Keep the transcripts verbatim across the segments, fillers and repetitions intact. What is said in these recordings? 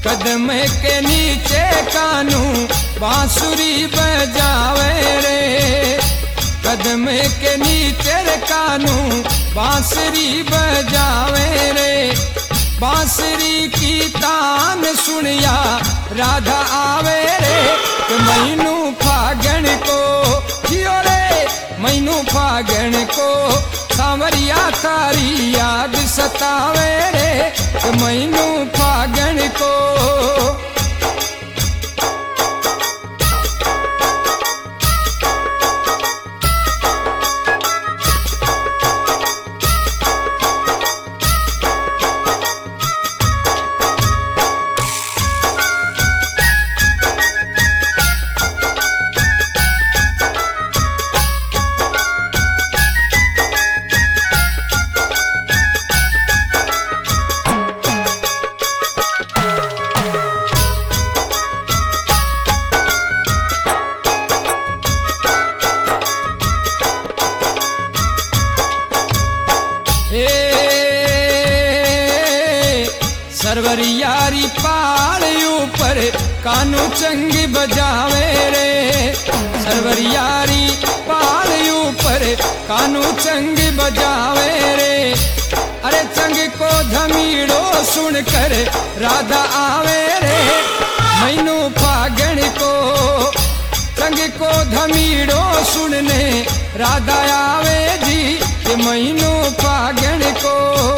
कदम के नीचे कानू बांसुरी बजावे रे, कदम के नीचे रे कानू बांसुरी बजावे रे। बांसुरी की तान सुनिया राधा आवे रे, कि मैनू फागण को जियो रे, मैनू फागण को सांवरिया तारी याद सतावे रे, कि मैनू फागण को। सरवरियारी पाल ऊपर कानू चंग बजावे रे, सरवरियारी पाल ऊपर कानू चंग बजावे रे। अरे चंग को धमीड़ो सुनकर राधा आवे रे, मैनू फागण को। चंग को धमीड़ो सुनने राधा आवे जी, कि मैनू फागण को।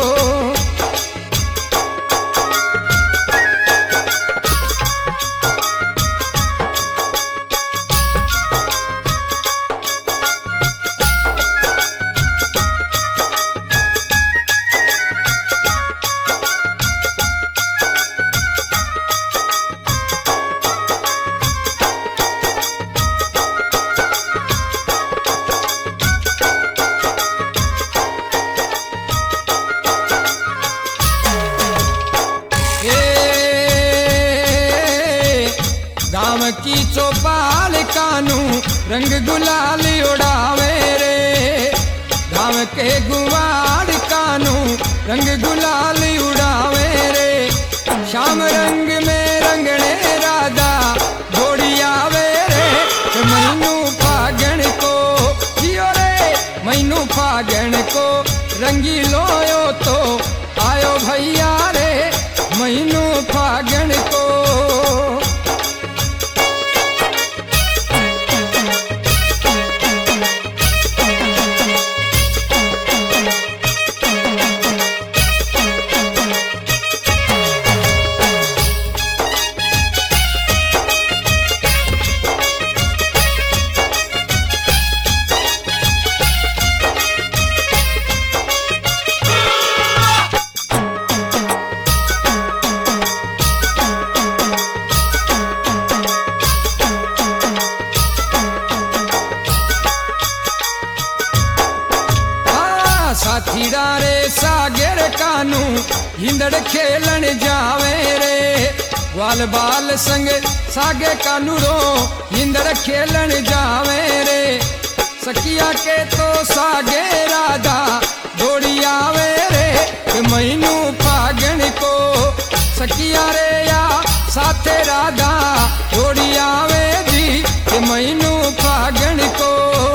गाँव की चौपाल कानू रंग गुलाल उड़ावे रे, गाँव के गुवाड़ कानू रंग गुलाल उड़ावे रे। श्याम रंग में रंगने राधा घोड़ी आवे रे, मैनू फागण को जियो रे, मैनू फागण को। रंगीलो यो तो आयो भैया रे, मैनू फागण को। साथीड़ा रे सागर कानू हिंदड़ खेलन जावे रे, ग्वाल बाल संग सागे कानू रो हिंदड़ खेलन जावे रे। सखिया के तो सागे राधा दौड़ी आवे रे, कि मैनू फागण को। सखिया रे या साथे राधा दौड़ी आवे जी, कि मैनू फागण को।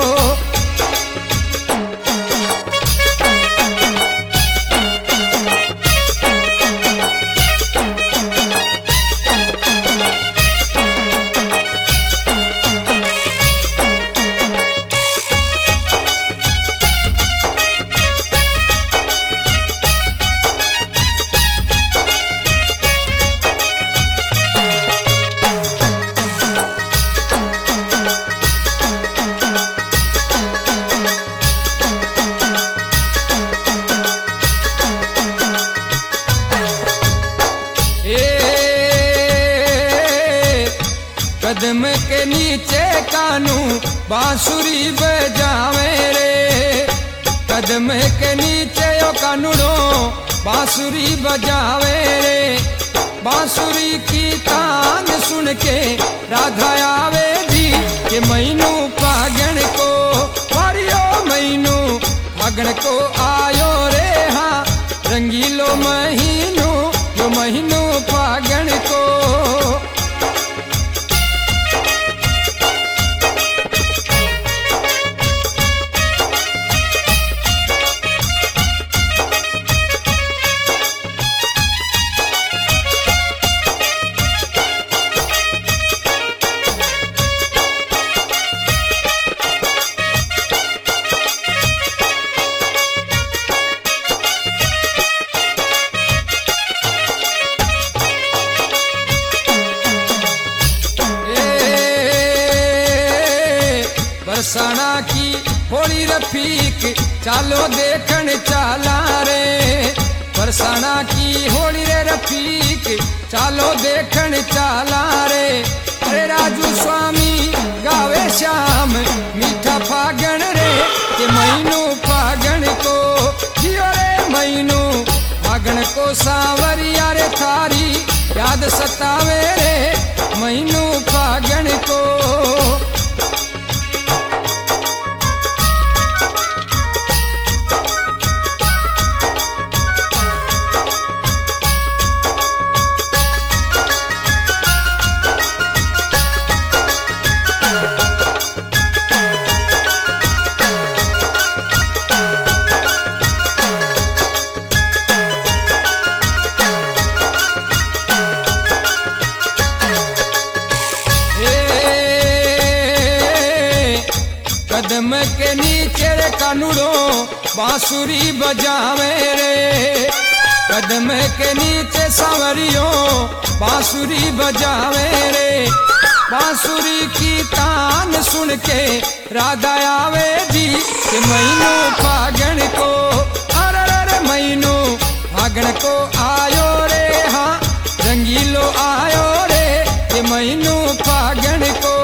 कदम के नीचे कानू बांसुरी बजावे रे, कदम के नीचे ओ कानूनो बांसुरी बजावे रे। बांसुरी की तान सुन के राधा आवे जी, कि मैनू फागण को वारियो, मैनू फागण को आयो रे। हाँ रंगीलो महीनो, यो महीनो फागण को। बरसाना की होली रफीक चालो देखन चाला रे बरसाना की होली रे रफीक चालो देखन चाला रे अरे राजू स्वामी गावे श्याम मीठा फागण रे के महीनू फागण को जियो रे महीनू फागण को सांवरिया रे थारी याद सतावे रे महीनू फागण को कदम के नीचे रे कानूड़ो बांसुरी बजावे रे कदम के नीचे सांवरियो बांसुरी बजावे रे बांसुरी की तान सुन के राधा आवे जी के महीनू फागण को अरे अरे महीनू फागण को आयो रे हाँ रंगीलो आयो रे के महीनू फागण को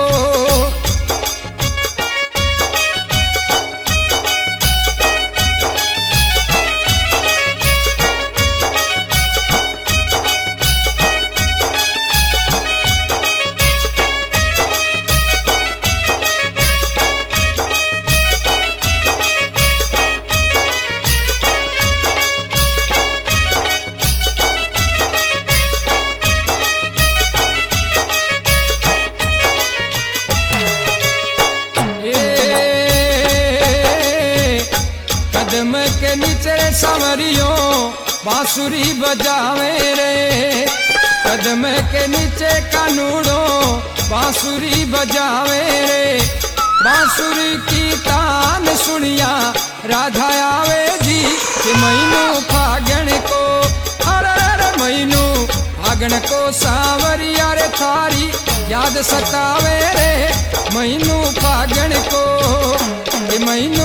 कदम के नीचे सांवरियो बांसुरी बजावे रे कदम के नीचे कानूड़ो बांसुरी बजावे रे बांसुरी की तान सुनिया राधा आवे जी के महीनू फागण को अरे अरे महीनू फागण को सांवरिया रे थारी याद सतावे रे महीनू फागण को के महीनू